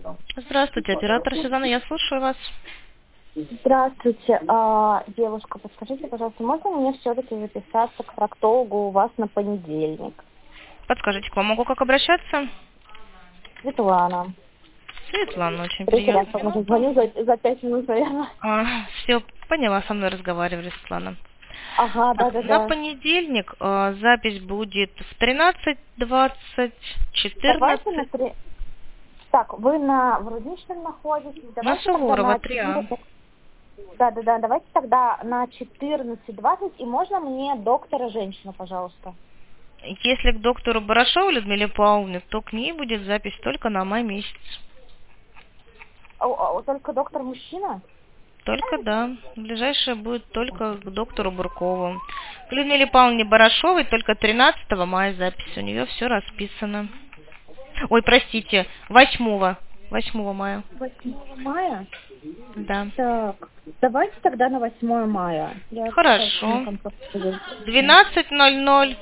Здравствуйте, оператор Сюзанна, я слушаю вас. Здравствуйте, девушка, подскажите, пожалуйста, можно мне все-таки записаться к проктологу у вас на понедельник? Подскажите, к вам могу как обращаться? Светлана. Светлана, очень Третий раз, приятно. по-моему, звоню за 5 минут, наверное. Все, поняла, со мной разговаривали, Светлана. Ага, Так, на да-да-да. понедельник запись будет в 13:20, Давайте на 14, три... Так, вы в Рудничном находитесь, на давайте тогда Суворова на 3А. 14... Да-да-да, давайте тогда на 14:20, и можно мне доктора женщину, пожалуйста? Если к доктору Барашову Людмиле Павловне, то к ней будет запись только на май месяц. Только доктор мужчина? Только да. Ближайшее будет только к доктору Буркову. К Людмиле Павловне Барашовой только 13 мая запись. У нее все расписано. Ой, простите, 8 мая. 8 мая? Да. Так, давайте тогда на 8 мая. Я сейчас на Хорошо. контакт буду. 12:00,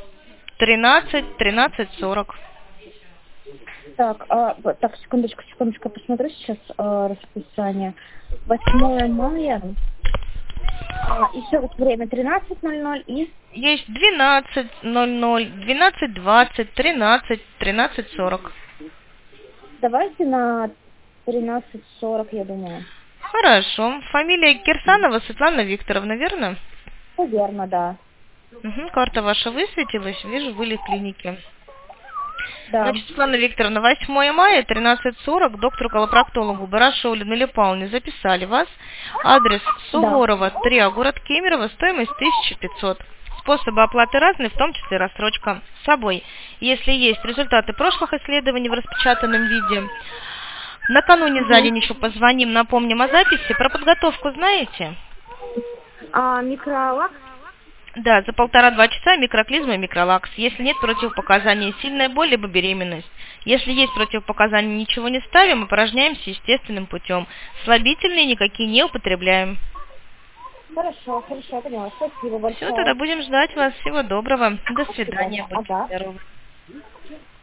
13:40. Так, так, секундочку, посмотрю сейчас расписание. 8 мая. Еще раз время 13:00 и Есть 12:00, 12:20, 13, 13:40. давайте на 13:40, я думаю. Хорошо. Фамилия Кирсанова Светлана Викторовна, верно? Наверное, да. Угу, карта ваша высветилась, вижу, были в клинике. Да, Значит, Светлана Викторовна, 8 мая, 13:40, доктору колопроктологу Барашову Людмиле Павловне записали вас. Адрес да. Суворова, 3А, город Кемерово, стоимость 1500. Способы оплаты разные, в том числе рассрочка с собой. Если есть результаты прошлых исследований в распечатанном виде, накануне за Угу. день еще позвоним, напомним о записи. Про подготовку знаете? Микролакс? Да, за 1,5-2 часа микроклизма и микролакс. Если нет противопоказаний, сильная боль либо беременность. Если есть противопоказания, ничего не ставим, упражняемся естественным путем. Слабительные никакие не употребляем. Хорошо, я поняла. Спасибо Все, тогда большое. будем ждать вас. Всего доброго. До До свидания. свидания. Будьте Ага. здоровы.